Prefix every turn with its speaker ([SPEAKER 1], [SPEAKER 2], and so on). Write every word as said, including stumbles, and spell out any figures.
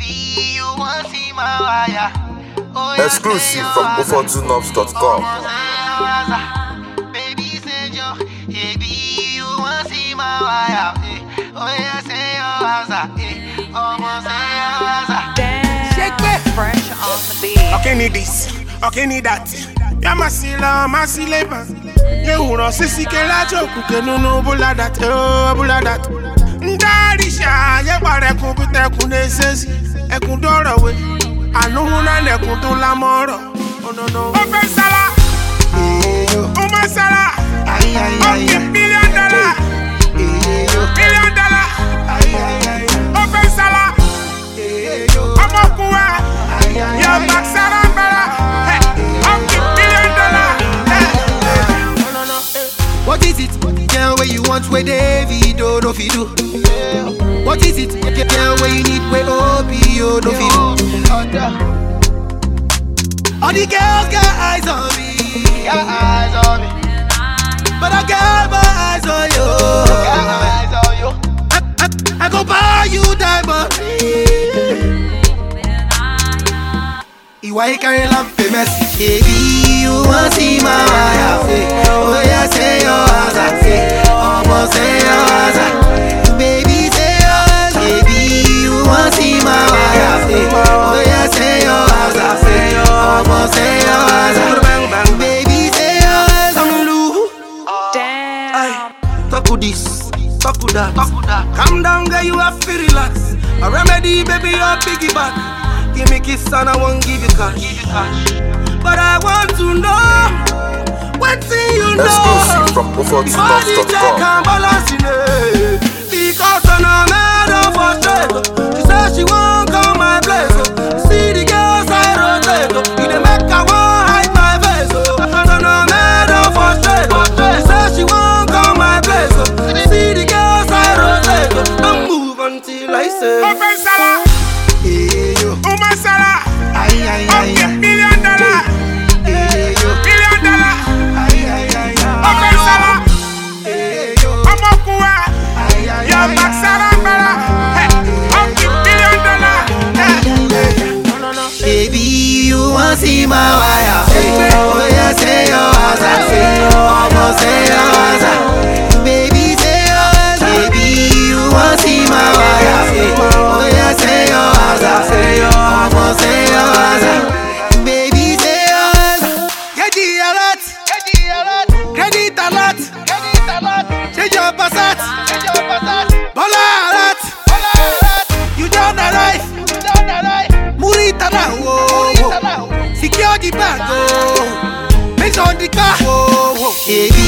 [SPEAKER 1] Baby, you want see my wire. Oh,
[SPEAKER 2] exclusive from o four two nobs dot com.
[SPEAKER 1] Baby, say yo, baby, you want see my wire. Oh, yeah, say your answer. Almost say your answer.
[SPEAKER 3] Shake it.
[SPEAKER 4] Fresh on the beat.
[SPEAKER 3] Okay, need this. Okay, need that. Ya masila, masileba. Ye uro sisi ke la joku ke nunu bula dat. Oh, bula dat. Ndarisha, ye bare kun bite kun nesesi. E kun doro we. Anu huna ne kun to la moro. Oh no no. O fe sala. O ma sala.
[SPEAKER 1] Ay ay ay.
[SPEAKER 3] Okay, million dollar. Million dollar.
[SPEAKER 1] Ay ay ay.
[SPEAKER 3] O fe sala. Omo kuwa. Yo back sala bala. Okay, million dollar. No no no.
[SPEAKER 1] What is it? Girl, where you want where David oh no fi do. What is it? Girl, where you need where Obi oh no fi do. All the girls got eyes on me, got eyes on me. But I got my eyes on you, got eyes on you. I, I, I go buy you diamond ring. Ìwà ìkànnì la famous. Baby, you want see my wire? Oh yeah, say your answer. Almost say your answer. Baby, say your answer. Baby, you want see my wire? Oh yeah, say your answer. Almost say your answer. Baby, say your answer.
[SPEAKER 4] Damn.
[SPEAKER 3] Talk with this, talk with that. Calm down, girl, you have to relax. A remedy, baby, your piggyback. Give me kiss and I won't give you cash. But I want to know what thing you know.
[SPEAKER 2] Exclusive from o four two nobs dot com.
[SPEAKER 3] Can't balance in it. Because I'm not mad of a straight. She said she won't come my place. See the girls I rotate. You the make I won't hide my face. I'm not mad of a straight. She said she won't come my place. See the girls I rotate. Don't move until I say. Open Salah. Uma Salah.
[SPEAKER 1] Ay ay ay ay.
[SPEAKER 3] Million dollar. Million dollar.
[SPEAKER 1] Ay ay ay ay.
[SPEAKER 3] Open Salah. Omo kuwa. Yo back Salah bala. Okay, million dollar.
[SPEAKER 1] Baby, you want see my wire? Oh yeah, say your answer. Almost say your answer. Baby, say your answer. Baby, you want see my wire? Oh yeah, say your answer. Almost say your answer. Baby, say your answer. Get the alert, get the alert, credit alert, credit alert. Change your passat, change your passat. Bola alert, bola alert. You don't arrive, you don't arrive. Murita now, oh, secure the bag, oh. Based on the car, oh, baby,